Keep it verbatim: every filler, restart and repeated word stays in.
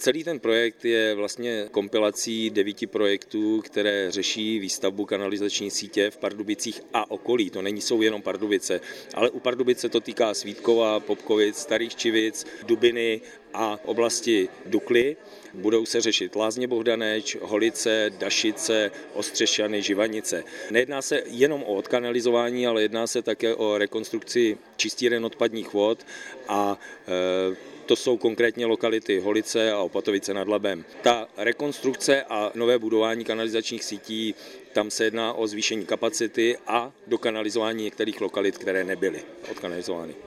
Celý ten projekt je vlastně kompilací devíti projektů, které řeší výstavbu kanalizační sítě v Pardubicích a okolí. To není jsou jenom Pardubice, ale u Pardubice to týká Svítkova, Popkovic, Starých Čivic, Dubiny a oblasti Dukly. Budou se řešit Lázně Bohdaneč, Holice, Dašice, Ostřešany, Živanice. Nejedná se jenom o odkanalizování, ale jedná se také o rekonstrukci čistíren odpadních vod a e, to jsou konkrétně lokality Holice a Opatovice nad Labem. Ta rekonstrukce a nové budování kanalizačních sítí, tam se jedná o zvýšení kapacity a dokanalizování některých lokalit, které nebyly odkanalizovány.